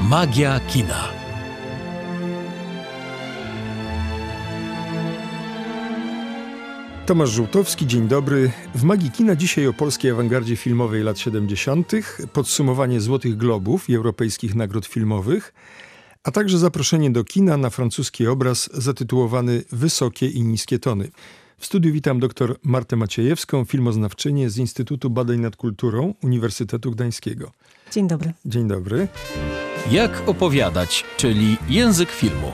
Magia kina. Tomasz Żółtowski, dzień dobry. W Magii kina dzisiaj o polskiej awangardzie filmowej lat 70., podsumowanie Złotych Globów i europejskich nagród filmowych, a także zaproszenie do kina na francuski obraz zatytułowany Wysokie i niskie tony. W studiu witam dr Martę Maciejewską, filmoznawczynię z Instytutu Badań nad Kulturą Uniwersytetu Gdańskiego. Dzień dobry. Dzień dobry. Jak opowiadać, czyli język filmu.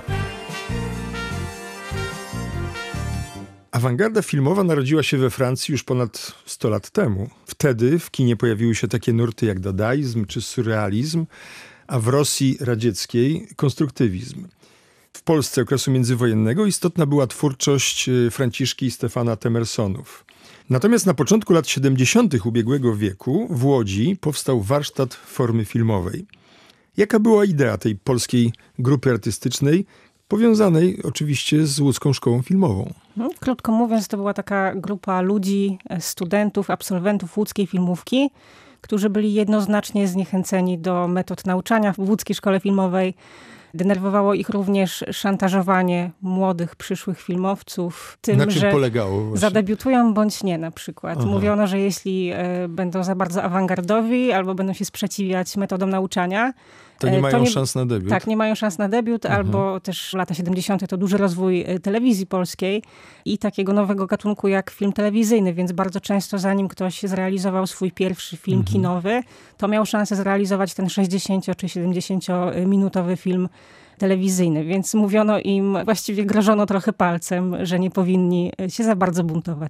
Awangarda filmowa narodziła się we Francji już ponad 100 lat temu. Wtedy w kinie pojawiły się takie nurty jak dadaizm czy surrealizm, a w Rosji radzieckiej konstruktywizm. W Polsce okresu międzywojennego istotna była twórczość Franciszki i Stefana Temersonów. Natomiast na początku lat 70. ubiegłego wieku w Łodzi powstał warsztat formy filmowej. Jaka była idea tej polskiej grupy artystycznej, powiązanej oczywiście z łódzką szkołą filmową? Krótko mówiąc, to była taka grupa ludzi, studentów, absolwentów łódzkiej filmówki, którzy byli jednoznacznie zniechęceni do metod nauczania w łódzkiej szkole filmowej. Denerwowało ich również szantażowanie młodych, przyszłych filmowców tym, na czym że polegało właśnie? Zadebiutują bądź nie na przykład. Aha. Mówiono, że jeśli będą za bardzo awangardowi albo będą się sprzeciwiać metodom nauczania, to nie mają szans na debiut. Tak, nie mają szans na debiut, albo też lata 70. to duży rozwój telewizji polskiej i takiego nowego gatunku jak film telewizyjny, więc bardzo często zanim ktoś zrealizował swój pierwszy film kinowy, to miał szansę zrealizować ten 60 czy 70-minutowy film telewizyjny, więc mówiono im, właściwie grożono trochę palcem, że nie powinni się za bardzo buntować.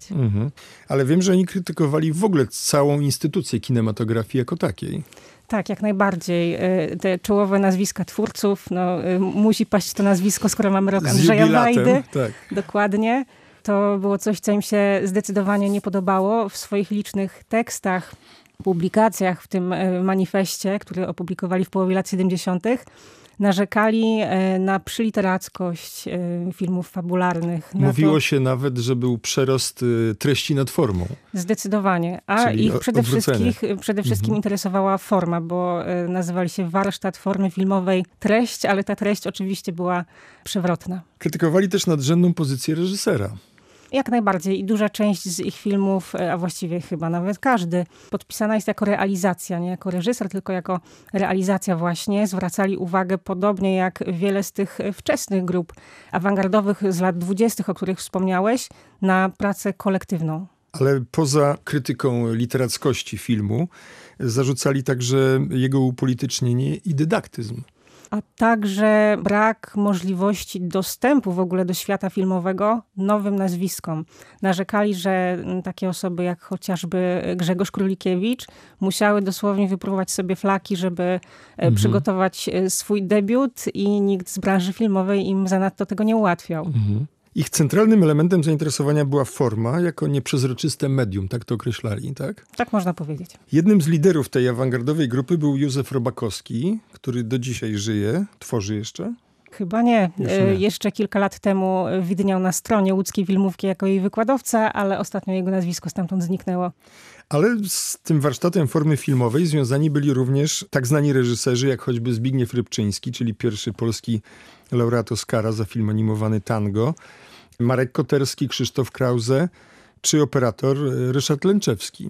Ale wiem, że oni krytykowali w ogóle całą instytucję kinematografii jako takiej. Tak, jak najbardziej. Te czołowe nazwiska twórców, musi paść to nazwisko, skoro mamy rok Andrzeja Wajdy. Tak. Dokładnie. To było coś, co im się zdecydowanie nie podobało. W swoich licznych tekstach, publikacjach, w tym manifestie, który opublikowali w połowie lat 70., narzekali na przyliterackość filmów fabularnych. Mówiło się nawet, że był przerost treści nad formą. Zdecydowanie. A czyli ich przede wszystkim interesowała forma, bo nazywali się Warsztat Formy Filmowej Treść, ale ta treść oczywiście była przewrotna. Krytykowali też nadrzędną pozycję reżysera. Jak najbardziej. I duża część z ich filmów, a właściwie chyba nawet każdy, podpisana jest jako realizacja, nie jako reżyser, tylko jako realizacja właśnie. Zwracali uwagę, podobnie jak wiele z tych wczesnych grup awangardowych z lat 20., o których wspomniałeś, na pracę kolektywną. Ale poza krytyką literackości filmu zarzucali także jego upolitycznienie i dydaktyzm. A także brak możliwości dostępu w ogóle do świata filmowego nowym nazwiskom. Narzekali, że takie osoby jak chociażby Grzegorz Królikiewicz musiały dosłownie wypróbować sobie flaki, żeby przygotować swój debiut i nikt z branży filmowej im zanadto tego nie ułatwiał. Ich centralnym elementem zainteresowania była forma jako nieprzezroczyste medium, tak to określali, tak? Tak można powiedzieć. Jednym z liderów tej awangardowej grupy był Józef Robakowski, który do dzisiaj żyje, tworzy jeszcze. Chyba nie. Jeszcze kilka lat temu widniał na stronie łódzkiej filmówki jako jej wykładowca, ale ostatnio jego nazwisko stamtąd zniknęło. Ale z tym warsztatem formy filmowej związani byli również tak znani reżyserzy, jak choćby Zbigniew Rybczyński, czyli pierwszy polski laureat Oscara za film animowany Tango, Marek Koterski, Krzysztof Krause, czy operator Ryszard Lęczewski.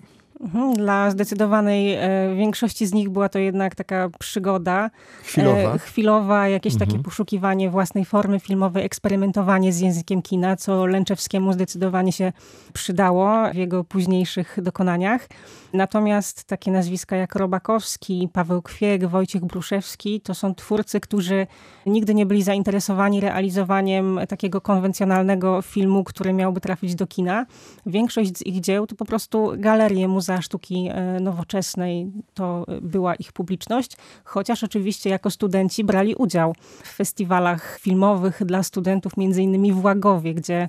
Dla zdecydowanej większości z nich była to jednak taka przygoda. Chwilowa, jakieś takie poszukiwanie własnej formy filmowej, eksperymentowanie z językiem kina, co Lęczewskiemu zdecydowanie się przydało w jego późniejszych dokonaniach. Natomiast takie nazwiska jak Robakowski, Paweł Kwiek, Wojciech Bruszewski to są twórcy, którzy nigdy nie byli zainteresowani realizowaniem takiego konwencjonalnego filmu, który miałby trafić do kina. Większość z ich dzieł to po prostu galerie Muzea Sztuki Nowoczesnej, to była ich publiczność, chociaż oczywiście jako studenci brali udział w festiwalach filmowych dla studentów, między innymi w Łagowie, gdzie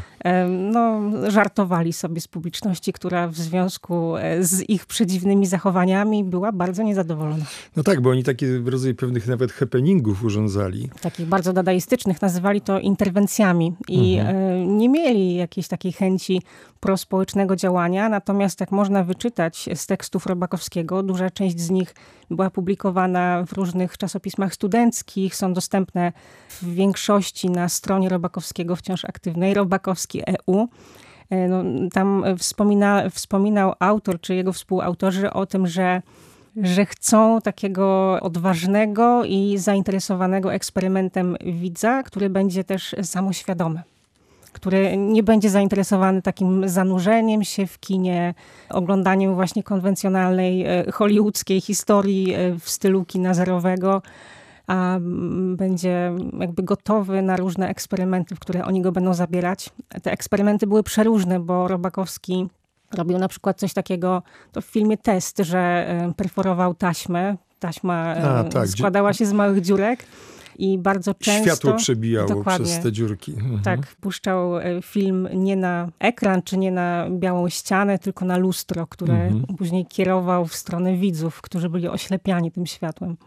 żartowali sobie z publiczności, która w związku z ich przedziwnymi zachowaniami była bardzo niezadowolona. No tak, bo oni takie rodzaj pewnych nawet happeningów urządzali. Takich bardzo dadaistycznych, nazywali to interwencjami i nie mieli jakiejś takiej chęci prospołecznego działania, natomiast jak można wyczytać z tekstów Robakowskiego. Duża część z nich była publikowana w różnych czasopismach studenckich, są dostępne w większości na stronie Robakowskiego, wciąż aktywnej, Robakowski.eu. No, tam wspominał autor, czy jego współautorzy o tym, że chcą takiego odważnego i zainteresowanego eksperymentem widza, który będzie też samoświadomy, który nie będzie zainteresowany takim zanurzeniem się w kinie, oglądaniem właśnie konwencjonalnej hollywoodzkiej historii w stylu kina zerowego, a będzie jakby gotowy na różne eksperymenty, w które oni go będą zabierać. Te eksperymenty były przeróżne, bo Robakowski robił na przykład coś takiego, to w filmie Test, że perforował taśmę. Taśma składała się z małych dziurek i bardzo często... Światło przebijało przez te dziurki. Tak, puszczał film nie na ekran, czy nie na białą ścianę, tylko na lustro, które później kierował w stronę widzów, którzy byli oślepiani tym światłem.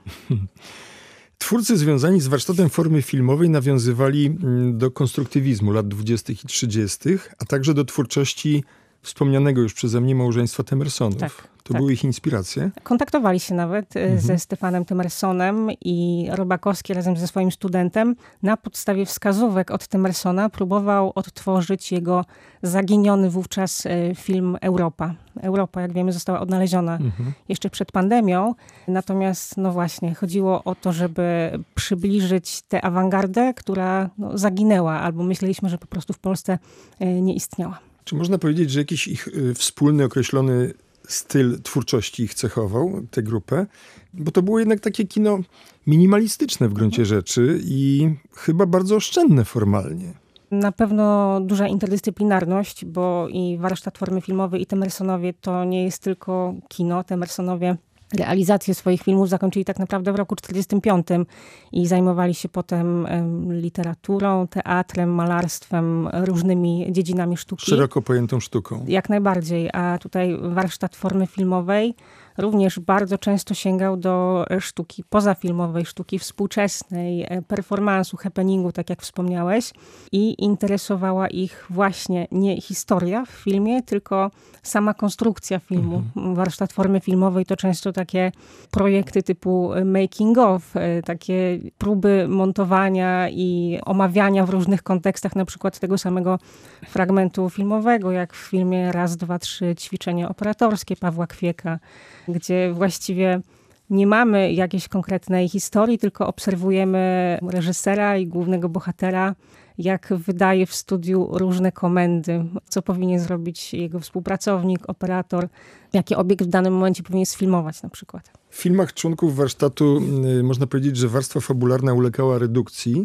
Twórcy związani z warsztatem formy filmowej nawiązywali do konstruktywizmu lat 20. i 30., a także do twórczości wspomnianego już przeze mnie małżeństwa Temersonów. To były ich inspiracje? Kontaktowali się nawet ze Stefanem Temersonem i Robakowski razem ze swoim studentem na podstawie wskazówek od Temersona próbował odtworzyć jego zaginiony wówczas film Europa. Europa, jak wiemy, została odnaleziona jeszcze przed pandemią. Natomiast, no właśnie, chodziło o to, żeby przybliżyć tę awangardę, która zaginęła, albo myśleliśmy, że po prostu w Polsce nie istniała. Czy można powiedzieć, że jakiś ich wspólny, określony styl twórczości ich cechował, tę grupę? Bo to było jednak takie kino minimalistyczne w gruncie rzeczy i chyba bardzo oszczędne formalnie. Na pewno duża interdyscyplinarność, bo i warsztat formy filmowej, i Temersonowie to nie jest tylko kino. Temersonowie realizację swoich filmów zakończyli tak naprawdę w roku 1945 i zajmowali się potem literaturą, teatrem, malarstwem, różnymi dziedzinami sztuki. Szeroko pojętą sztuką. Jak najbardziej, a tutaj warsztat formy filmowej również bardzo często sięgał do sztuki pozafilmowej, sztuki współczesnej, performansu, happeningu, tak jak wspomniałeś. I interesowała ich właśnie nie historia w filmie, tylko sama konstrukcja filmu. Warsztat formy filmowej to często takie projekty typu making of, takie próby montowania i omawiania w różnych kontekstach, na przykład tego samego fragmentu filmowego, jak w filmie Raz, dwa, trzy, ćwiczenie operatorskie Pawła Kwieka, gdzie właściwie nie mamy jakiejś konkretnej historii, tylko obserwujemy reżysera i głównego bohatera, jak wydaje w studiu różne komendy, co powinien zrobić jego współpracownik, operator, jaki obiekt w danym momencie powinien sfilmować na przykład. W filmach członków warsztatu można powiedzieć, że warstwa fabularna ulegała redukcji,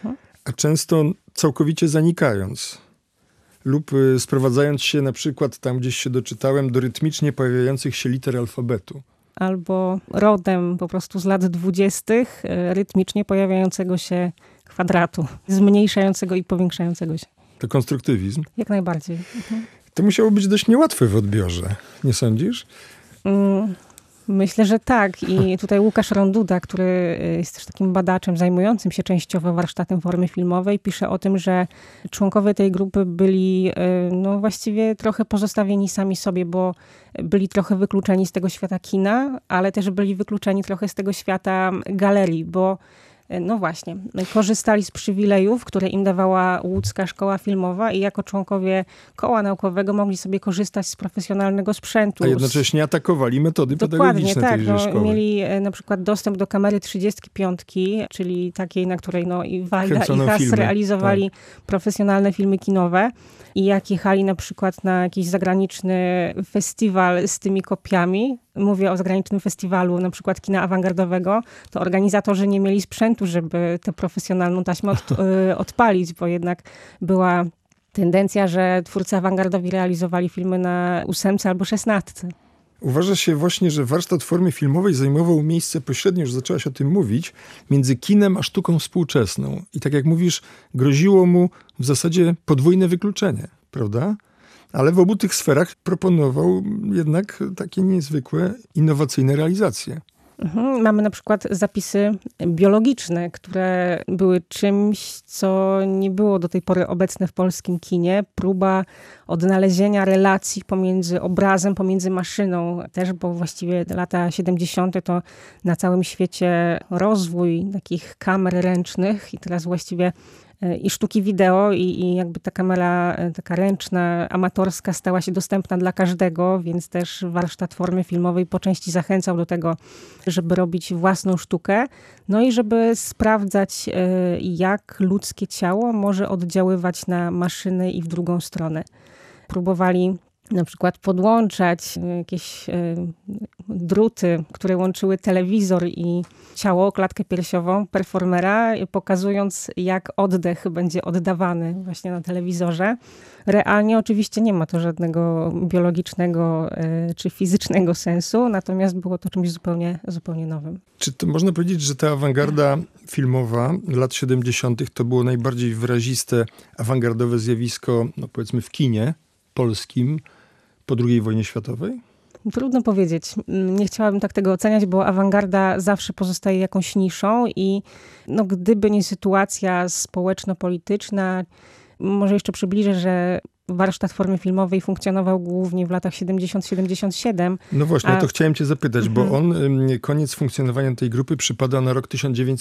a często całkowicie zanikając. Lub sprowadzając się na przykład, tam gdzieś się doczytałem, do rytmicznie pojawiających się liter alfabetu. Albo rodem po prostu z lat 20. rytmicznie pojawiającego się kwadratu, zmniejszającego i powiększającego się. To konstruktywizm? Jak najbardziej. To musiało być dość niełatwe w odbiorze, nie sądzisz? Myślę, że tak. I tutaj Łukasz Ronduda, który jest też takim badaczem zajmującym się częściowo warsztatem formy filmowej, pisze o tym, że członkowie tej grupy byli no właściwie trochę pozostawieni sami sobie, bo byli trochę wykluczeni z tego świata kina, ale też byli wykluczeni trochę z tego świata galerii, bo no właśnie, korzystali z przywilejów, które im dawała łódzka szkoła filmowa i jako członkowie koła naukowego mogli sobie korzystać z profesjonalnego sprzętu. A jednocześnie atakowali metody pedagogiczne tejże szkoły. Mieli na przykład dostęp do kamery 35, czyli takiej, na której no i Wajda i Haas realizowali profesjonalne filmy kinowe. I jak jechali na przykład na jakiś zagraniczny festiwal z tymi kopiami, mówię o zagranicznym festiwalu na przykład kina awangardowego, to organizatorzy nie mieli sprzętu, żeby tę profesjonalną taśmę odpalić, bo jednak była tendencja, że twórcy awangardowi realizowali filmy na 8 albo 16. Uważa się właśnie, że warsztat formy filmowej zajmował miejsce pośrednio, już zaczęłaś o tym mówić, między kinem a sztuką współczesną. I tak jak mówisz, groziło mu w zasadzie podwójne wykluczenie, prawda? Ale w obu tych sferach proponował jednak takie niezwykłe, innowacyjne realizacje. Mamy na przykład zapisy biologiczne, które były czymś, co nie było do tej pory obecne w polskim kinie. Próba odnalezienia relacji pomiędzy obrazem, pomiędzy maszyną też, bo właściwie lata 70. to na całym świecie rozwój takich kamer ręcznych i teraz właściwie i sztuki wideo i jakby ta kamera taka ręczna, amatorska stała się dostępna dla każdego, więc też warsztat formy filmowej po części zachęcał do tego, żeby robić własną sztukę, no i żeby sprawdzać, jak ludzkie ciało może oddziaływać na maszyny i w drugą stronę. Próbowali na przykład podłączać jakieś druty, które łączyły telewizor i ciało, klatkę piersiową performera, pokazując, jak oddech będzie oddawany właśnie na telewizorze. Realnie oczywiście nie ma to żadnego biologicznego czy fizycznego sensu, natomiast było to czymś zupełnie nowym. Czy to można powiedzieć, że ta awangarda filmowa lat 70. to było najbardziej wyraziste awangardowe zjawisko, no powiedzmy w kinie polskim po II wojnie światowej? Trudno powiedzieć. Nie chciałabym tak tego oceniać, bo awangarda zawsze pozostaje jakąś niszą i gdyby nie sytuacja społeczno-polityczna, może jeszcze przybliżę, że warsztat formy filmowej funkcjonował głównie w latach 70-77. No właśnie, to chciałem cię zapytać, bo koniec funkcjonowania tej grupy przypada na rok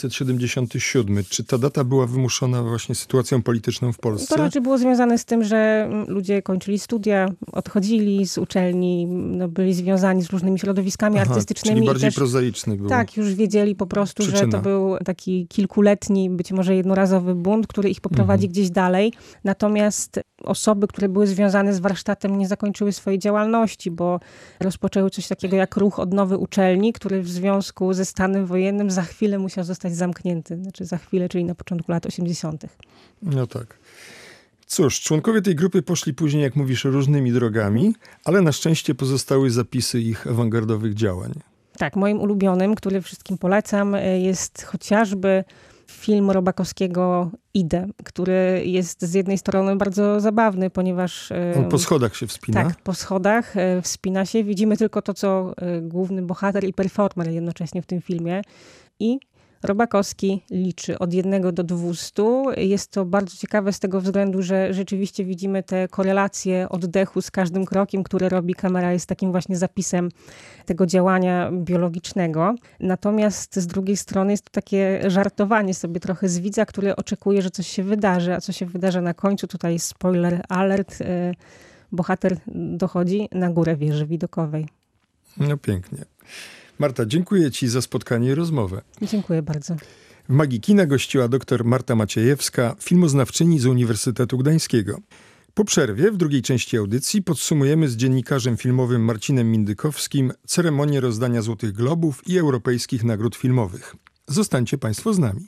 1977. Czy ta data była wymuszona właśnie sytuacją polityczną w Polsce? To raczej było związane z tym, że ludzie kończyli studia, odchodzili z uczelni, byli związani z różnymi środowiskami artystycznymi. Czyli bardziej też, prozaiczny był. Tak, już wiedzieli po prostu, przyczyna. że to był taki kilkuletni, być może jednorazowy bunt, który ich poprowadzi gdzieś dalej. Natomiast osoby, które były związane z warsztatem, nie zakończyły swojej działalności, bo rozpoczęły coś takiego jak ruch odnowy uczelni, który w związku ze stanem wojennym za chwilę musiał zostać zamknięty. Znaczy za chwilę, czyli na początku lat 80. No tak. Cóż, członkowie tej grupy poszli później, jak mówisz, różnymi drogami, ale na szczęście pozostały zapisy ich awangardowych działań. Tak, moim ulubionym, który wszystkim polecam, jest chociażby film Robakowskiego Idę, który jest z jednej strony bardzo zabawny, ponieważ... On po schodach się wspina? Tak, po schodach wspina się. Widzimy tylko to, co główny bohater i performer jednocześnie w tym filmie. I Robakowski liczy od 1 do 200. Jest to bardzo ciekawe z tego względu, że rzeczywiście widzimy te korelacje oddechu z każdym krokiem, które robi. Kamera jest takim właśnie zapisem tego działania biologicznego. Natomiast z drugiej strony jest to takie żartowanie sobie trochę z widza, który oczekuje, że coś się wydarzy, a co się wydarza na końcu. Tutaj spoiler alert. Bohater dochodzi na górę wieży widokowej. No pięknie. Marta, dziękuję ci za spotkanie i rozmowę. Dziękuję bardzo. W Magii Kina gościła dr Marta Maciejewska, filmoznawczyni z Uniwersytetu Gdańskiego. Po przerwie, w drugiej części audycji, podsumujemy z dziennikarzem filmowym Marcinem Mindykowskim ceremonię rozdania Złotych Globów i europejskich nagród filmowych. Zostańcie państwo z nami.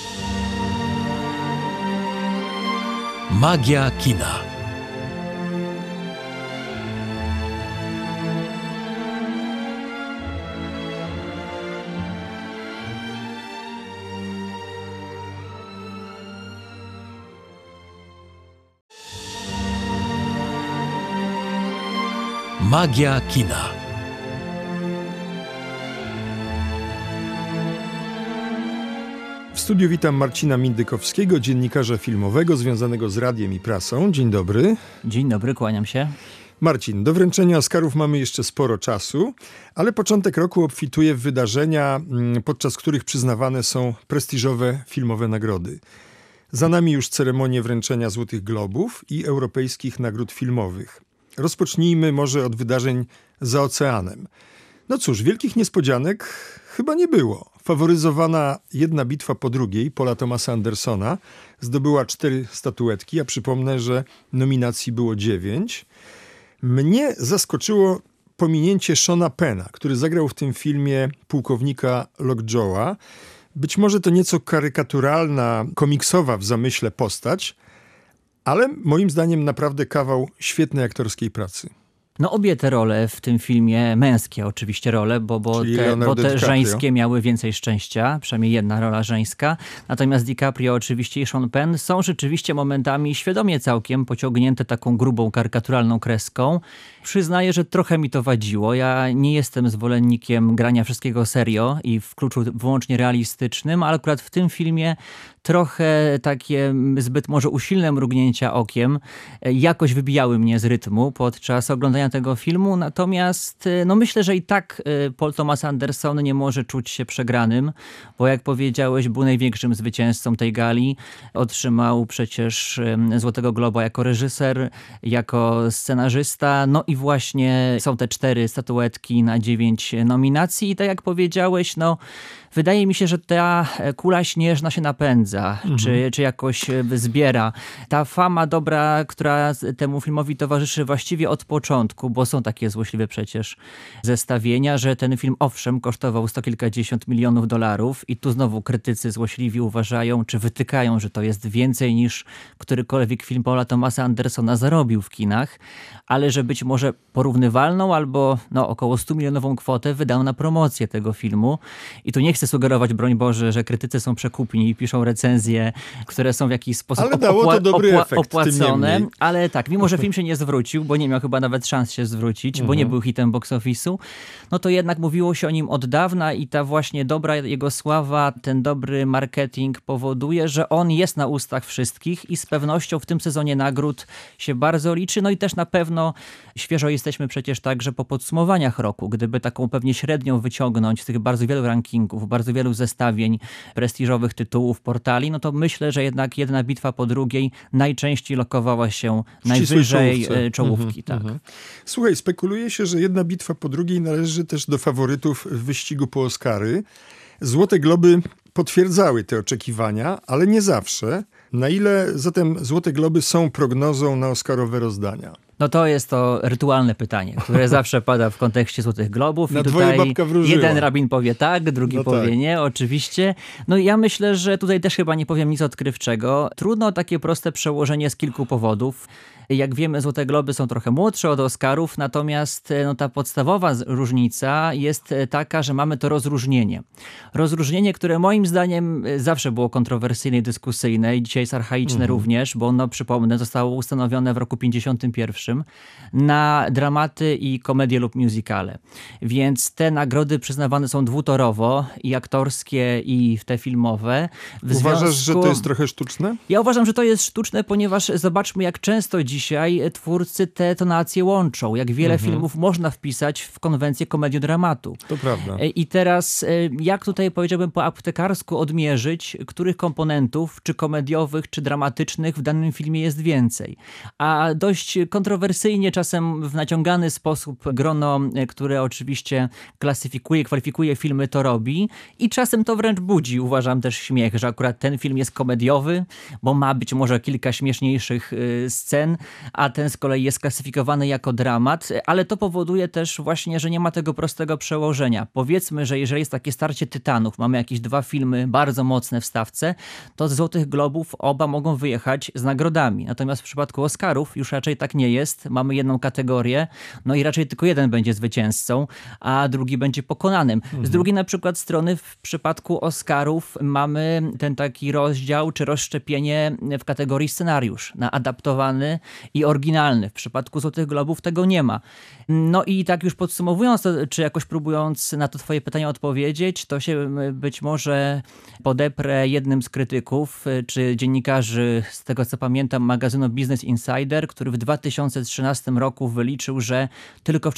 Magia kina. Magia kina. W studiu witam Marcina Mindykowskiego, dziennikarza filmowego związanego z radiem i prasą. Dzień dobry. Dzień dobry, kłaniam się. Marcin, do wręczenia Oscarów mamy jeszcze sporo czasu, ale początek roku obfituje w wydarzenia, podczas których przyznawane są prestiżowe filmowe nagrody. Za nami już ceremonie wręczenia Złotych Globów i europejskich nagród filmowych. Rozpocznijmy może od wydarzeń za oceanem. No cóż, wielkich niespodzianek chyba nie było. Faworyzowana Jedna bitwa po drugiej Paula Thomasa Andersona zdobyła 4 statuetki. Ja przypomnę, że nominacji było 9. Mnie zaskoczyło pominięcie Seana Penna, który zagrał w tym filmie pułkownika Lockjawa. Być może to nieco karykaturalna, komiksowa w zamyśle postać, ale moim zdaniem naprawdę kawał świetnej aktorskiej pracy. No obie te role w tym filmie, męskie oczywiście role, bo te żeńskie miały więcej szczęścia, przynajmniej jedna rola żeńska. Natomiast DiCaprio oczywiście i Sean Penn są rzeczywiście momentami świadomie całkiem pociągnięte taką grubą, karykaturalną kreską. Przyznaję, że trochę mi to wadziło. Ja nie jestem zwolennikiem grania wszystkiego serio i w kluczu wyłącznie realistycznym, ale akurat w tym filmie trochę takie zbyt może usilne mrugnięcia okiem jakoś wybijały mnie z rytmu podczas oglądania tego filmu. Natomiast no myślę, że i tak Paul Thomas Anderson nie może czuć się przegranym, bo jak powiedziałeś, był największym zwycięzcą tej gali. Otrzymał przecież Złotego Globa jako reżyser, jako scenarzysta. No i właśnie są te 4 statuetki na 9 nominacji. I tak jak powiedziałeś, no wydaje mi się, że ta kula śnieżna się napędza, czy jakoś zbiera. Ta fama dobra, która temu filmowi towarzyszy właściwie od początku, bo są takie złośliwe przecież zestawienia, że ten film owszem kosztował 100 kilkadziesiąt milionów dolarów i tu znowu krytycy złośliwi uważają, czy wytykają, że to jest więcej niż którykolwiek film Paula Thomasa Andersona zarobił w kinach, ale że być może porównywalną albo około 100 milionową kwotę wydał na promocję tego filmu. I tu nie chcę sugerować, broń Boże, że krytycy są przekupni i piszą recenzje, które są w jakiś sposób opłacone. Ale tak, mimo że film się nie zwrócił, bo nie miał chyba nawet szans się zwrócić, bo nie był hitem box office'u, no to jednak mówiło się o nim od dawna i ta właśnie dobra jego sława, ten dobry marketing powoduje, że on jest na ustach wszystkich i z pewnością w tym sezonie nagród się bardzo liczy. No i też na pewno świeżo jesteśmy przecież także po podsumowaniach roku. Gdyby taką pewnie średnią wyciągnąć z tych bardzo wielu rankingów, bardzo wielu zestawień prestiżowych tytułów, portali, no to myślę, że jednak jedna bitwa po drugiej najczęściej lokowała się najwyżej czołówki. Tak. Słuchaj, spekuluje się, że jedna bitwa po drugiej należy też do faworytów w wyścigu po Oscary. Złote Globy potwierdzały te oczekiwania, ale nie zawsze. Na ile zatem Złote Globy są prognozą na oscarowe rozdania? No to jest to rytualne pytanie, które zawsze pada w kontekście Złotych Globów. Na i tutaj babka wróżyła. Jeden rabin powie tak, drugi powie nie, oczywiście. No ja myślę, że tutaj też chyba nie powiem nic odkrywczego. Trudno takie proste przełożenie z kilku powodów. Jak wiemy, Złote Globy są trochę młodsze od Oscarów, natomiast ta podstawowa różnica jest taka, że mamy to rozróżnienie. Rozróżnienie, które moim zdaniem zawsze było kontrowersyjne i dyskusyjne i dzisiaj jest archaiczne również, bo ono, przypomnę, zostało ustanowione w roku 1951 na dramaty i komedie lub musicale. Więc te nagrody przyznawane są dwutorowo, i aktorskie, i te filmowe. Uważasz, że to jest trochę sztuczne? Ja uważam, że to jest sztuczne, ponieważ zobaczmy, jak często dzisiaj twórcy te tonacje łączą. Jak wiele filmów można wpisać w konwencję komediodramatu. To prawda. I teraz, jak tutaj powiedziałbym po aptekarsku odmierzyć, których komponentów, czy komediowych, czy dramatycznych w danym filmie jest więcej. A dość kontrowersyjnie, czasem w naciągany sposób grono, które oczywiście kwalifikuje filmy, to robi. I czasem to wręcz budzi, uważam, też śmiech, że akurat ten film jest komediowy, bo ma być może kilka śmieszniejszych scen, a ten z kolei jest klasyfikowany jako dramat, ale to powoduje też właśnie, że nie ma tego prostego przełożenia. Powiedzmy, że jeżeli jest takie starcie tytanów, mamy jakieś 2 filmy bardzo mocne w stawce, to z Złotych Globów oba mogą wyjechać z nagrodami. Natomiast w przypadku Oscarów już raczej tak nie jest. Mamy jedną kategorię, no i raczej tylko jeden będzie zwycięzcą, a drugi będzie pokonanym. Z drugiej na przykład strony w przypadku Oscarów mamy ten taki rozdział, czy rozszczepienie w kategorii scenariusz na adaptowany i oryginalny. W przypadku Złotych Globów tego nie ma. No i tak już podsumowując, czy jakoś próbując na to twoje pytanie odpowiedzieć, to się być może podeprę jednym z krytyków, czy dziennikarzy, z tego co pamiętam, magazynu Business Insider, który w 2013 roku wyliczył, że tylko w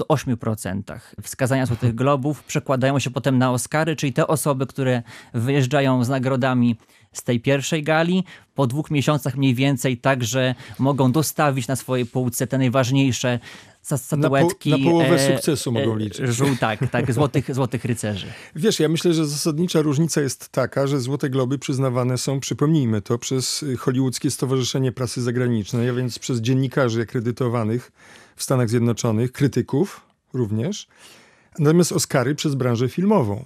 48% wskazania Złotych Globów przekładają się potem na Oscary, czyli te osoby, które wyjeżdżają z nagrodami z tej pierwszej gali, po 2 miesiącach mniej więcej także mogą dostawić na swojej półce te najważniejsze statuetki. Na połowę sukcesu mogą liczyć. Tak, złotych rycerzy. Wiesz, ja myślę, że zasadnicza różnica jest taka, że Złote Globy przyznawane są, przypomnijmy to, przez Hollywoodzkie Stowarzyszenie Prasy Zagranicznej, a więc przez dziennikarzy akredytowanych w Stanach Zjednoczonych, krytyków również, natomiast Oscary przez branżę filmową.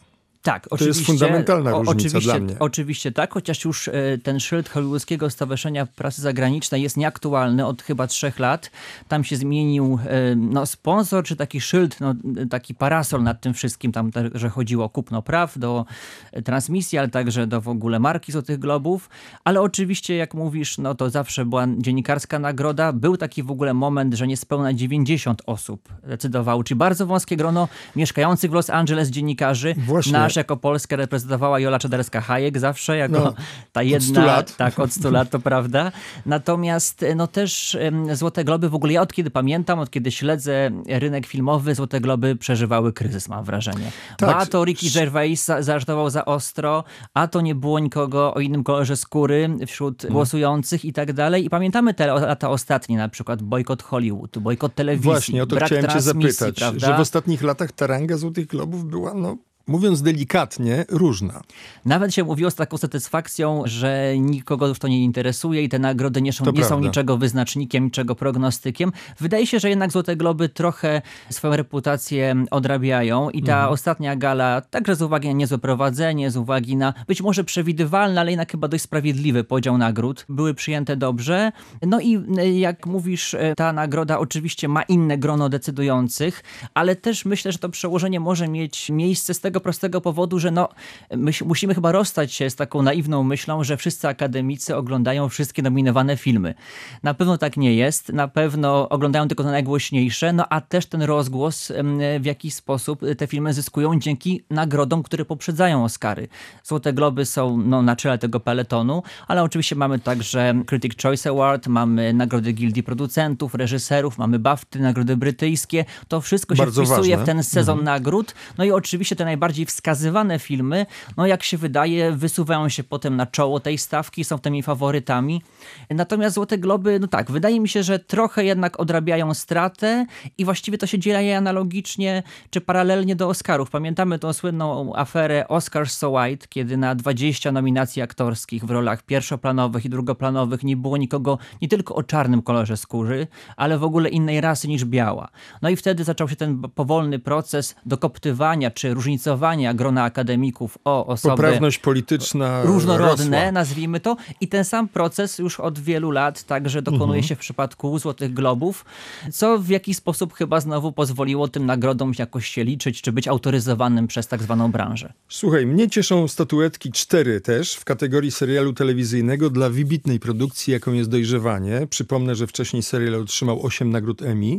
Tak, to jest fundamentalna różnica dla mnie. Oczywiście tak, chociaż już ten szyld Hollywoodzkiego Stowarzyszenia Prasy Zagranicznej jest nieaktualny od chyba 3 lat. Tam się zmienił sponsor, czy taki szyld, taki parasol nad tym wszystkim. Tam że chodziło o kupno praw do transmisji, ale także do w ogóle marki Złotych Globów. Ale oczywiście, jak mówisz, to zawsze była dziennikarska nagroda. Był taki w ogóle moment, że niespełna 90 osób decydowało, czyli bardzo wąskie grono mieszkających w Los Angeles dziennikarzy. Właśnie. Jako Polskę reprezentowała Jola Czederska-Hajek zawsze, jako ta jedna... Od 100 lat. Tak, od 100 lat, to prawda. Natomiast też Złote Globy, w ogóle ja od kiedy pamiętam, od kiedy śledzę rynek filmowy, Złote Globy przeżywały kryzys, mam wrażenie. Tak. A to Ricky Gervais zażartował za ostro, a to nie było nikogo o innym kolorze skóry wśród głosujących i tak dalej. I pamiętamy te lata ostatnie, na przykład bojkot Hollywood, bojkot telewizji, Właśnie, o to brak chciałem cię zapytać, prawda? że w ostatnich latach ta ranga Złotych Globów była, mówiąc delikatnie, różna. Nawet się mówiło z taką satysfakcją, że nikogo już to nie interesuje i te nagrody nie są niczego wyznacznikiem, niczego prognostykiem. Wydaje się, że jednak Złote Globy trochę swoją reputację odrabiają i ta ostatnia gala, także z uwagi na niezłe prowadzenie, z uwagi na być może przewidywalny, ale jednak chyba dość sprawiedliwy podział nagród, były przyjęte dobrze. No i jak mówisz, ta nagroda oczywiście ma inne grono decydujących, ale też myślę, że to przełożenie może mieć miejsce z tego prostego powodu, że musimy chyba rozstać się z taką naiwną myślą, że wszyscy akademicy oglądają wszystkie nominowane filmy. Na pewno tak nie jest. Na pewno oglądają tylko te najgłośniejsze, a też ten rozgłos, w jakiś sposób te filmy zyskują dzięki nagrodom, które poprzedzają Oscary. Złote Globy są na czele tego peletonu, ale oczywiście mamy także Critics' Choice Award, mamy nagrody Gildii Producentów, reżyserów, mamy BAFTY, nagrody brytyjskie. To wszystko się wpisuje w ten sezon nagród. No i oczywiście te najbardziej wskazywane filmy, jak się wydaje, wysuwają się potem na czoło tej stawki, są tymi faworytami. Natomiast Złote Globy, wydaje mi się, że trochę jednak odrabiają stratę i właściwie to się dzieje analogicznie czy paralelnie do Oscarów. Pamiętamy tą słynną aferę Oscars So White, kiedy na 20 nominacji aktorskich w rolach pierwszoplanowych i drugoplanowych nie było nikogo nie tylko o czarnym kolorze skóry, ale w ogóle innej rasy niż biała. No i wtedy zaczął się ten powolny proces dokoptywania czy różnicowania grona akademików o osoby poprawność polityczna różnorodne, rosła. nazwijmy to. I ten sam proces już od wielu lat także dokonuje się w przypadku Złotych Globów, co w jakiś sposób chyba znowu pozwoliło tym nagrodom jakoś się liczyć, czy być autoryzowanym przez tak zwaną branżę. Słuchaj, mnie cieszą statuetki 4 też w kategorii serialu telewizyjnego dla wybitnej produkcji, jaką jest Dojrzewanie. Przypomnę, że wcześniej serial otrzymał 8 nagród Emmy.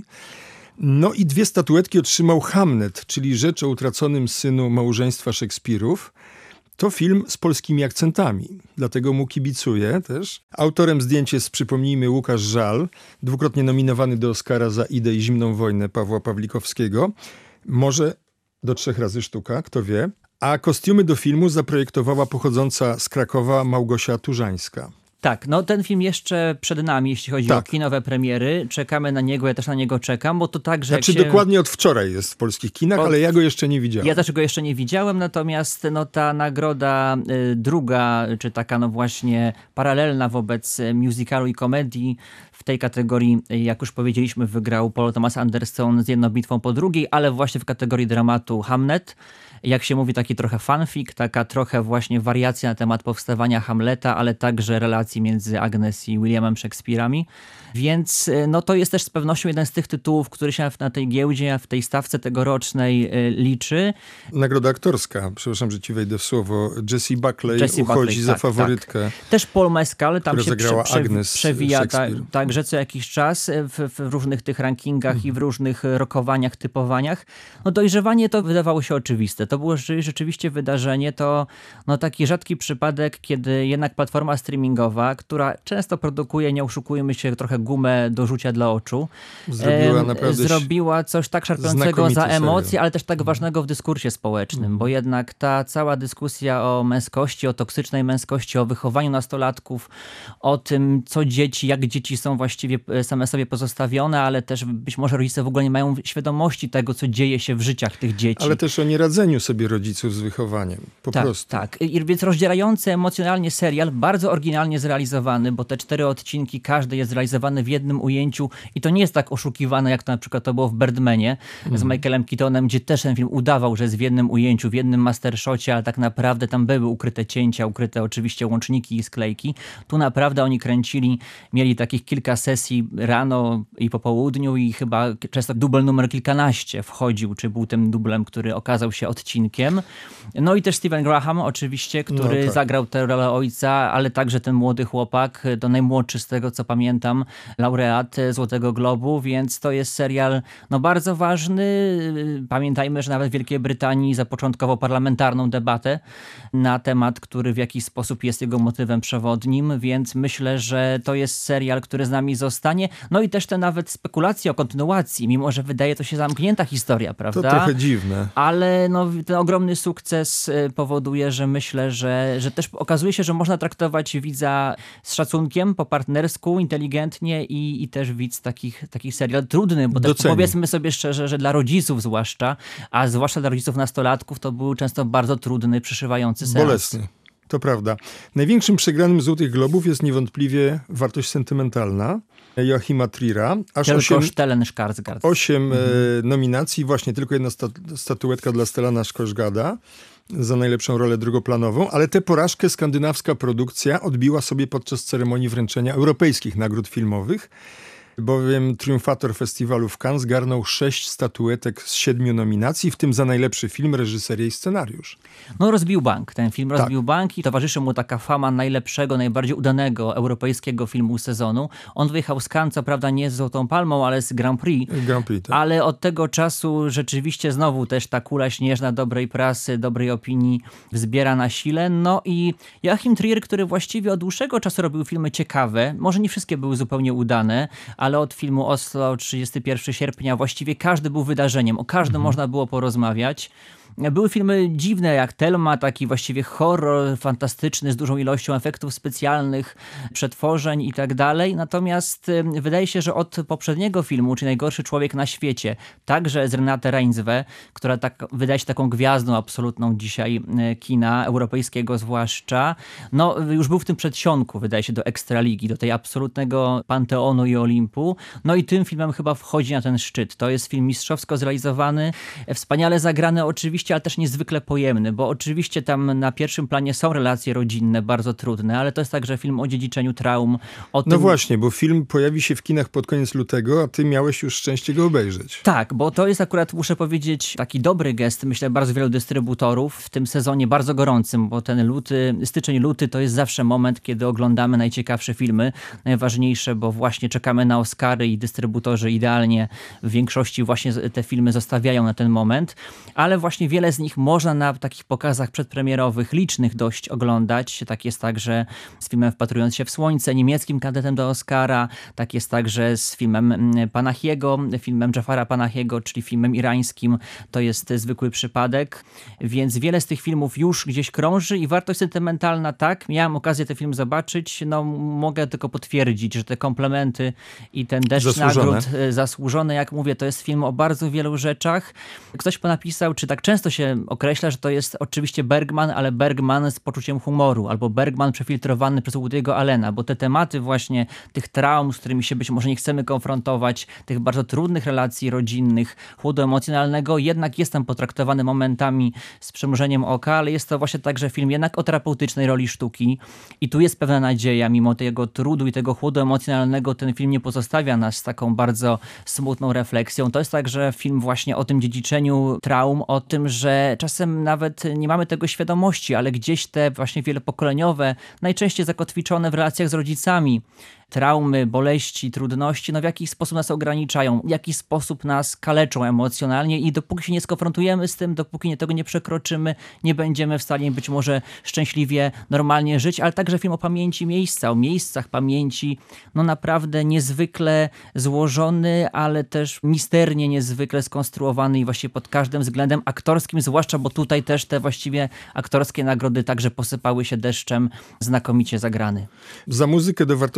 No i 2 statuetki otrzymał Hamnet, czyli Rzecz o utraconym synu małżeństwa Szekspirów. To film z polskimi akcentami, dlatego mu kibicuję też. Autorem zdjęć jest, przypomnijmy, Łukasz Żal, 2-krotnie nominowany do Oscara za Idę i Zimną wojnę Pawła Pawlikowskiego. Może do 3 razy sztuka, kto wie. A kostiumy do filmu zaprojektowała pochodząca z Krakowa Małgosia Turzańska. Tak, ten film jeszcze przed nami, jeśli chodzi o kinowe premiery. Czekamy na niego, ja też na niego czekam, bo to także... dokładnie od wczoraj jest w polskich kinach, ale ja go jeszcze nie widziałem. Ja też go jeszcze nie widziałem, natomiast ta nagroda druga, czy taka właśnie paralelna wobec musicalu i komedii, w tej kategorii, jak już powiedzieliśmy, wygrał Paul Thomas Anderson z Jedną bitwą po drugiej, ale właśnie w kategorii dramatu Hamnet. Jak się mówi, taki trochę fanfic, taka trochę właśnie wariacja na temat powstawania Hamleta, ale także relacji między Agnes i Williamem Shakespeare'ami. Więc to jest też z pewnością jeden z tych tytułów, który się na tej giełdzie, w tej stawce tegorocznej liczy. Nagroda aktorska, przepraszam, że ci wejdę w słowo. Jessie Buckley uchodzi za faworytkę. Tak. Też Paul Mescal tam się Agnes przewija także co jakiś czas w różnych tych rankingach i w różnych rokowaniach, typowaniach. Dojrzewanie to wydawało się oczywiste. To było rzeczywiście wydarzenie, to taki rzadki przypadek, kiedy jednak platforma streamingowa, która często produkuje, nie oszukujmy się, trochę gumę do rzucia dla oczu, zrobiła coś tak szarpiącego za emocje, ale też tak ważnego w dyskursie społecznym, bo jednak ta cała dyskusja o męskości, o toksycznej męskości, o wychowaniu nastolatków, o tym, co dzieci, jak dzieci są właściwie same sobie pozostawione, ale też być może rodzice w ogóle nie mają świadomości tego, co dzieje się w życiach tych dzieci. Ale też o nieradzeniu sobie rodziców z wychowaniem. Po prostu. Tak. Więc rozdzierający emocjonalnie serial, bardzo oryginalnie zrealizowany, bo te 4 odcinki, każdy jest zrealizowany w jednym ujęciu i to nie jest tak oszukiwane, jak to na przykład to było w Birdmanie z Michaelem Keatonem, gdzie też ten film udawał, że jest w jednym ujęciu, w jednym mastershocie, ale tak naprawdę tam były ukryte cięcia, ukryte oczywiście łączniki i sklejki. Tu naprawdę oni kręcili, mieli takich kilka sesji rano i po południu i chyba często dubel numer kilkanaście wchodził, czy był tym dublem, który okazał się odcinkiem. No i też Stephen Graham oczywiście, który zagrał tę rolę ojca, ale także ten młody chłopak, to najmłodszy z tego co pamiętam, laureat Złotego Globu, więc to jest serial bardzo ważny. Pamiętajmy, że nawet w Wielkiej Brytanii zapoczątkował parlamentarną debatę na temat, który w jakiś sposób jest jego motywem przewodnim, więc myślę, że to jest serial, który z nami zostanie. No i też te nawet spekulacje o kontynuacji, mimo że wydaje to się zamknięta historia, prawda? To trochę dziwne. Ale ten ogromny sukces powoduje, że myślę, że też okazuje się, że można traktować widza z szacunkiem, po partnersku, inteligentnie i też widz takich serial trudny, bo też powiedzmy sobie szczerze, że dla rodziców zwłaszcza, a zwłaszcza dla rodziców nastolatków, to był często bardzo trudny, przyszywający seans. Bolesny. To prawda. Największym przegranym Złotych Globów jest niewątpliwie wartość sentymentalna Joachima Trier'a. Tylko Stellan Skarsgård. 8 nominacji, właśnie tylko jedna statuetka dla Stellana Skarsgårda za najlepszą rolę drugoplanową, ale tę porażkę skandynawska produkcja odbiła sobie podczas ceremonii wręczenia europejskich nagród filmowych, bowiem triumfator festiwalu w Cannes zgarnął 6 statuetek z 7 nominacji, w tym za najlepszy film, reżyserię i scenariusz. Rozbił bank. Ten film rozbił bank i towarzyszy mu taka fama najlepszego, najbardziej udanego europejskiego filmu sezonu. On wyjechał z Cannes, co prawda nie z Złotą Palmą, ale z Grand Prix. Tak. Ale od tego czasu rzeczywiście znowu też ta kula śnieżna dobrej prasy, dobrej opinii wzbiera na sile. No i Joachim Trier, który właściwie od dłuższego czasu robił filmy ciekawe, może nie wszystkie były zupełnie udane, ale od filmu Oslo 31 sierpnia właściwie każdy był wydarzeniem, o każdym można było porozmawiać. Były filmy dziwne jak Thelma, taki właściwie horror fantastyczny z dużą ilością efektów specjalnych, przetworzeń i tak dalej. Natomiast wydaje się, że od poprzedniego filmu, czyli Najgorszy człowiek na świecie, także z Renate Reinsve, która wydaje się taką gwiazdą absolutną dzisiaj kina europejskiego zwłaszcza, już był w tym przedsionku, wydaje się, do Ekstraligi, do tej absolutnego panteonu i Olimpu. No i tym filmem chyba wchodzi na ten szczyt. To jest film mistrzowsko zrealizowany, wspaniale zagrany oczywiście, ale też niezwykle pojemny, bo oczywiście tam na pierwszym planie są relacje rodzinne, bardzo trudne, ale to jest także film o dziedziczeniu traum. No właśnie, bo film pojawi się w kinach pod koniec lutego, a ty miałeś już szczęście go obejrzeć. Tak, bo to jest akurat, muszę powiedzieć, taki dobry gest, myślę, bardzo wielu dystrybutorów w tym sezonie bardzo gorącym, bo ten styczeń, luty to jest zawsze moment, kiedy oglądamy najciekawsze filmy, najważniejsze, bo właśnie czekamy na Oscary i dystrybutorzy idealnie w większości właśnie te filmy zostawiają na ten moment, ale właśnie wiele z nich można na takich pokazach przedpremierowych, licznych dość oglądać. Tak jest także z filmem Wpatrując się w słońce, niemieckim kandydatem do Oscara. Tak jest także z filmem Panahiego, filmem Jafara Panahiego, czyli filmem irańskim. To jest zwykły przypadek. Więc wiele z tych filmów już gdzieś krąży i wartość sentymentalna tak. Miałem okazję ten film zobaczyć. Mogę tylko potwierdzić, że te komplementy i ten deszcz nagród zasłużone, jak mówię, to jest film o bardzo wielu rzeczach. Ktoś ponapisał, czy tak często się określa, że to jest oczywiście Bergman, ale Bergman z poczuciem humoru, albo Bergman przefiltrowany przez Woody'ego Allena, bo te tematy właśnie tych traum, z którymi się być może nie chcemy konfrontować, tych bardzo trudnych relacji rodzinnych, chłodu emocjonalnego, jednak jest tam potraktowany momentami z przymrużeniem oka, ale jest to właśnie także film jednak o terapeutycznej roli sztuki i tu jest pewna nadzieja, mimo tego trudu i tego chłodu emocjonalnego, ten film nie pozostawia nas z taką bardzo smutną refleksją. To jest także film właśnie o tym dziedziczeniu traum, o tym, że czasem nawet nie mamy tego świadomości, ale gdzieś te właśnie wielopokoleniowe, najczęściej zakotwiczone w relacjach z rodzicami, traumy, boleści, trudności, w jakiś sposób nas ograniczają, w jakiś sposób nas kaleczą emocjonalnie i dopóki się nie skonfrontujemy z tym, dopóki tego nie przekroczymy, nie będziemy w stanie być może szczęśliwie, normalnie żyć, ale także film o pamięci miejsca, o miejscach pamięci, naprawdę niezwykle złożony, ale też misternie niezwykle skonstruowany i właściwie pod każdym względem aktorskim, zwłaszcza, bo tutaj też te właściwie aktorskie nagrody także posypały się deszczem, znakomicie zagrany. Za muzykę do wartości sentymentalnej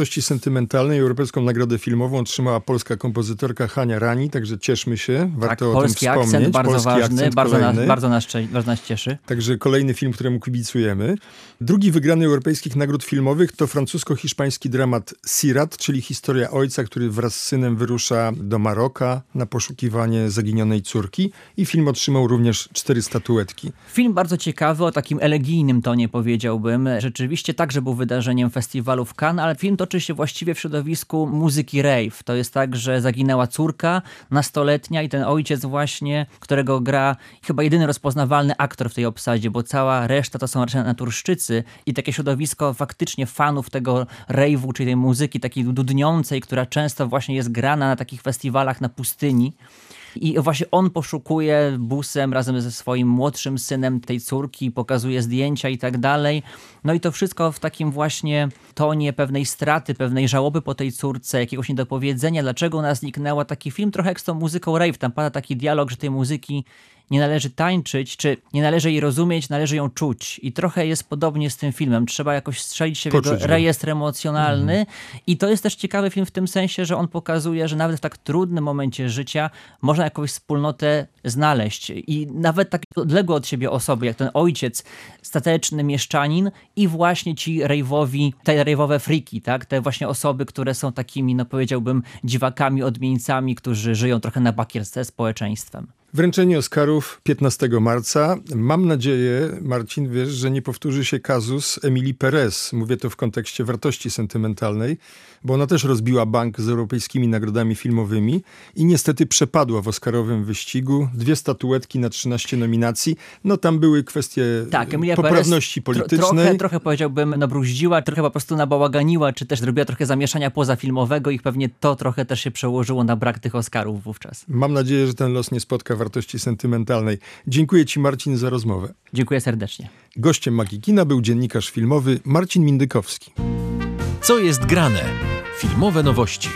sentymentalnej. Europejską nagrodę filmową otrzymała polska kompozytorka Hania Rani, także cieszmy się, warto o tym polski wspomnieć. Akcent bardzo polski ważny, akcent bardzo nas cieszy. Także kolejny film, któremu kibicujemy. Drugi wygrany europejskich nagród filmowych to francusko-hiszpański dramat Sirat, czyli historia ojca, który wraz z synem wyrusza do Maroka na poszukiwanie zaginionej córki. I film otrzymał również 4 statuetki. Film bardzo ciekawy, o takim elegijnym tonie powiedziałbym. Rzeczywiście także był wydarzeniem festiwalu w Cannes, ale film toczy się właściwie w środowisku muzyki rave. To jest tak, że zaginęła córka nastoletnia i ten ojciec właśnie, którego gra chyba jedyny rozpoznawalny aktor w tej obsadzie, bo cała reszta to są raczej naturszczycy i takie środowisko faktycznie fanów tego rave'u, czyli tej muzyki takiej dudniącej, która często właśnie jest grana na takich festiwalach na pustyni. I właśnie on poszukuje busem razem ze swoim młodszym synem tej córki, pokazuje zdjęcia i tak dalej. No i to wszystko w takim właśnie tonie pewnej straty, pewnej żałoby po tej córce, jakiegoś niedopowiedzenia, dlaczego ona zniknęła. Taki film trochę jak z tą muzyką rave. Tam pada taki dialog, że tej muzyki nie należy tańczyć, czy nie należy jej rozumieć, należy ją czuć. I trochę jest podobnie z tym filmem. Trzeba jakoś strzelić się w jego rejestr emocjonalny. I to jest też ciekawy film w tym sensie, że on pokazuje, że nawet w tak trudnym momencie życia można jakąś wspólnotę znaleźć. I nawet takie odległe od siebie osoby, jak ten ojciec, stateczny mieszczanin i właśnie ci rejwowi, te rejwowe friki, tak? Te właśnie osoby, które są takimi, no powiedziałbym, dziwakami, odmieńcami, którzy żyją trochę na bakier ze społeczeństwem. Wręczenie Oscarów 15 marca. Mam nadzieję, Marcin, wiesz, że nie powtórzy się kazus Emilii Perez. Mówię to w kontekście wartości sentymentalnej, bo ona też rozbiła bank z europejskimi nagrodami filmowymi i niestety przepadła w oscarowym wyścigu. 2 statuetki na 13 nominacji. No tam były kwestie poprawności politycznej. Trochę powiedziałbym nabruździła, trochę po prostu nabałaganiła, czy też zrobiła trochę zamieszania pozafilmowego i pewnie to trochę też się przełożyło na brak tych Oscarów wówczas. Mam nadzieję, że ten los nie spotka wartości sentymentalnej. Dziękuję ci, Marcin, za rozmowę. Dziękuję serdecznie. Gościem Magii Kina był dziennikarz filmowy Marcin Mindykowski. Co jest grane? Filmowe nowości.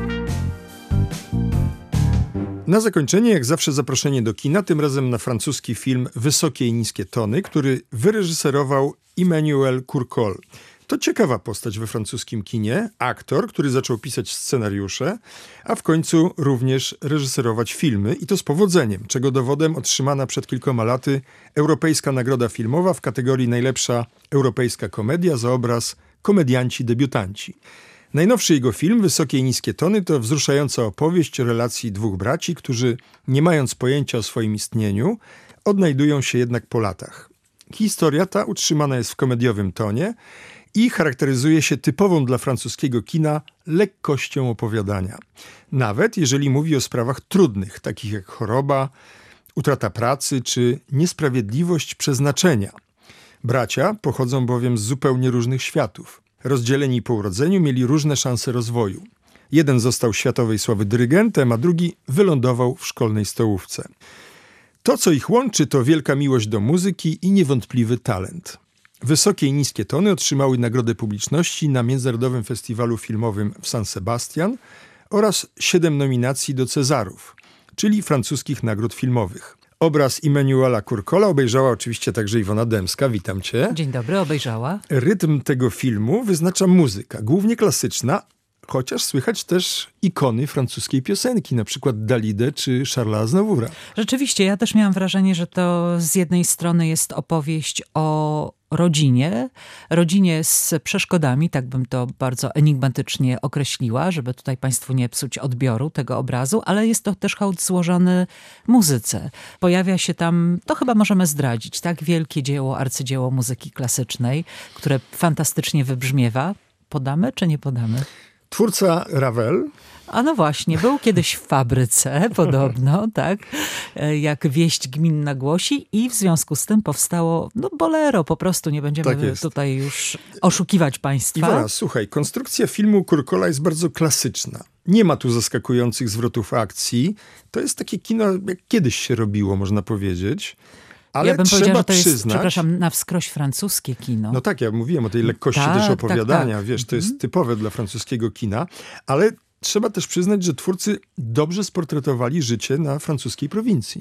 Na zakończenie, jak zawsze, zaproszenie do kina, tym razem na francuski film Wysokie i niskie tony, który wyreżyserował Emmanuel Courcol. To ciekawa postać we francuskim kinie, aktor, który zaczął pisać scenariusze, a w końcu również reżyserować filmy i to z powodzeniem, czego dowodem otrzymana przed kilkoma laty Europejska Nagroda Filmowa w kategorii Najlepsza Europejska Komedia za obraz Komedianci debiutanci. Najnowszy jego film, Wysokie i niskie tony, to wzruszająca opowieść o relacji 2 braci, którzy, nie mając pojęcia o swoim istnieniu, odnajdują się jednak po latach. Historia ta utrzymana jest w komediowym tonie i charakteryzuje się typową dla francuskiego kina lekkością opowiadania. Nawet jeżeli mówi o sprawach trudnych, takich jak choroba, utrata pracy czy niesprawiedliwość przeznaczenia. Bracia pochodzą bowiem z zupełnie różnych światów. Rozdzieleni po urodzeniu mieli różne szanse rozwoju. Jeden został światowej sławy dyrygentem, a drugi wylądował w szkolnej stołówce. To, co ich łączy, to wielka miłość do muzyki i niewątpliwy talent. Wysokie i niskie tony otrzymały nagrodę publiczności na Międzynarodowym Festiwalu Filmowym w San Sebastian oraz 7 nominacji do Cezarów, czyli francuskich nagród filmowych. Obraz Emmanuela Courcola obejrzała oczywiście także Iwona Dębska. Witam cię. Dzień dobry, obejrzała. Rytm tego filmu wyznacza muzyka, głównie klasyczna, chociaż słychać też ikony francuskiej piosenki, na przykład Dalide czy Charlesa Aznavoura. Rzeczywiście, ja też miałam wrażenie, że to z jednej strony jest opowieść o rodzinie z przeszkodami, tak bym to bardzo enigmatycznie określiła, żeby tutaj państwu nie psuć odbioru tego obrazu, ale jest to też hołd złożony muzyce. Pojawia się tam, to chyba możemy zdradzić, tak wielkie dzieło, arcydzieło muzyki klasycznej, które fantastycznie wybrzmiewa. Podamy czy nie podamy? Twórca Ravel. A no właśnie, był kiedyś w fabryce, podobno, tak, jak wieść gminna głosi i w związku z tym powstało, bolero, po prostu nie będziemy tutaj już oszukiwać państwa. Iwona, słuchaj, konstrukcja filmu Courcola jest bardzo klasyczna. Nie ma tu zaskakujących zwrotów akcji. To jest takie kino, jak kiedyś się robiło, można powiedzieć. Ale ja bym powiedziała, że to jest, przyznać, przepraszam, na wskroś francuskie kino. No tak, ja mówiłem o tej lekkości też opowiadania, tak. Wiesz, to jest typowe dla francuskiego kina, ale trzeba też przyznać, że twórcy dobrze sportretowali życie na francuskiej prowincji.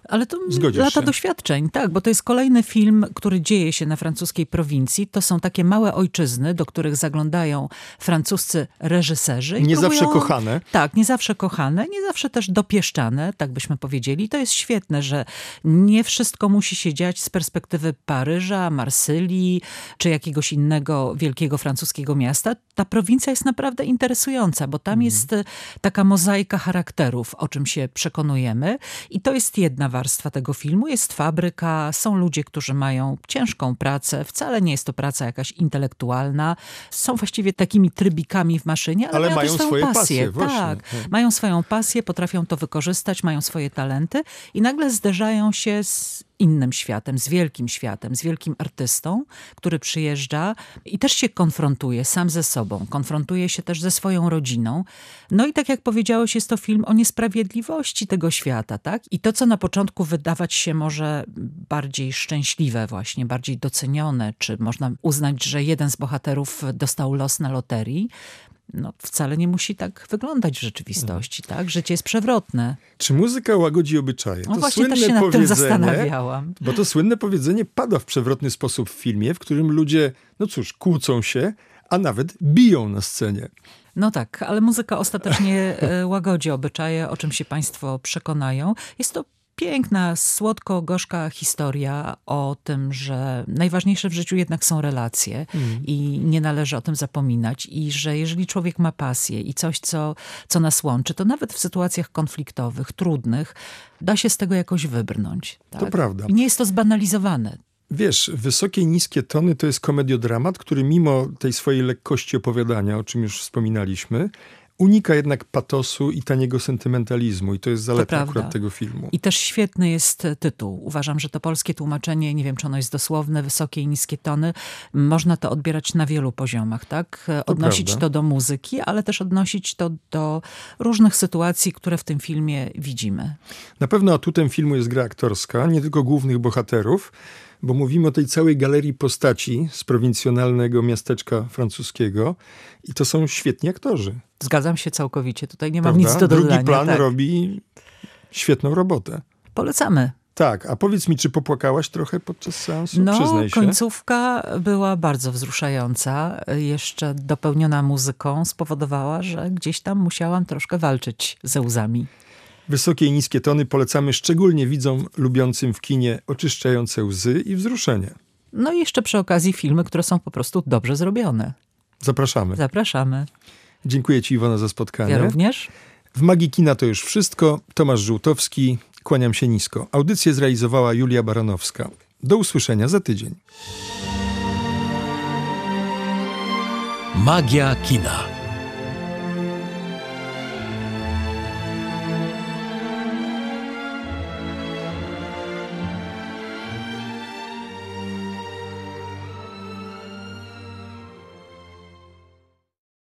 Ale to lata doświadczeń, tak, bo to jest kolejny film, który dzieje się na francuskiej prowincji. To są takie małe ojczyzny, do których zaglądają francuscy reżyserzy. Nie zawsze kochane. Tak, nie zawsze kochane, nie zawsze też dopieszczane, tak byśmy powiedzieli. To jest świetne, że nie wszystko musi się dziać z perspektywy Paryża, Marsylii, czy jakiegoś innego wielkiego francuskiego miasta. Ta prowincja jest naprawdę interesująca, bo tam jest taka mozaika charakterów, o czym się przekonujemy. I to jest jedna warstwa tego filmu. Jest fabryka, są ludzie, którzy mają ciężką pracę. Wcale nie jest to praca jakaś intelektualna. Są właściwie takimi trybikami w maszynie, ale mają też swoją pasję. Tak, mają swoją pasję, potrafią to wykorzystać, mają swoje talenty i nagle zderzają się z innym światem, z wielkim artystą, który przyjeżdża i też się konfrontuje sam ze sobą, konfrontuje się też ze swoją rodziną. No i tak jak powiedziałeś, jest to film o niesprawiedliwości tego świata, tak? I to, co na początku wydawać się może bardziej szczęśliwe właśnie, bardziej docenione, czy można uznać, że jeden z bohaterów dostał los na loterii, no, wcale nie musi tak wyglądać w rzeczywistości, tak? Życie jest przewrotne. Czy muzyka łagodzi obyczaje? No właśnie też się nad tym zastanawiałam. Bo to słynne powiedzenie pada w przewrotny sposób w filmie, w którym ludzie, no cóż, kłócą się, a nawet biją na scenie. No tak, ale muzyka ostatecznie łagodzi obyczaje, o czym się państwo przekonają. Jest to piękna, słodko-gorzka historia o tym, że najważniejsze w życiu jednak są relacje i nie należy o tym zapominać i że jeżeli człowiek ma pasję i coś, co nas łączy, to nawet w sytuacjach konfliktowych, trudnych, da się z tego jakoś wybrnąć. Tak? To prawda. I nie jest to zbanalizowane. Wiesz, Wysokie i niskie tony to jest komediodramat, który mimo tej swojej lekkości opowiadania, o czym już wspominaliśmy, unika jednak patosu i taniego sentymentalizmu i to jest zaleta akurat tego filmu. I też świetny jest tytuł. Uważam, że to polskie tłumaczenie, nie wiem, czy ono jest dosłowne, Wysokie i niskie tony, można to odbierać na wielu poziomach, tak? Odnosić to do muzyki, ale też odnosić to do różnych sytuacji, które w tym filmie widzimy. Na pewno atutem filmu jest gra aktorska, nie tylko głównych bohaterów, bo mówimy o tej całej galerii postaci z prowincjonalnego miasteczka francuskiego i to są świetni aktorzy. Zgadzam się całkowicie, tutaj nie mam nic do dodania. Drugi plan robi świetną robotę. Polecamy. Tak, a powiedz mi, czy popłakałaś trochę podczas seansu? Przyznaj się. Końcówka była bardzo wzruszająca. Jeszcze dopełniona muzyką spowodowała, że gdzieś tam musiałam troszkę walczyć ze łzami. Wysokie i niskie tony polecamy szczególnie widzom lubiącym w kinie oczyszczające łzy i wzruszenie. No i jeszcze przy okazji filmy, które są po prostu dobrze zrobione. Zapraszamy. Zapraszamy. Dziękuję ci, Iwona, za spotkanie. Ja również. W Magii Kina to już wszystko. Tomasz Żółtowski, kłaniam się nisko. Audycję zrealizowała Julia Baranowska. Do usłyszenia za tydzień. Magia kina.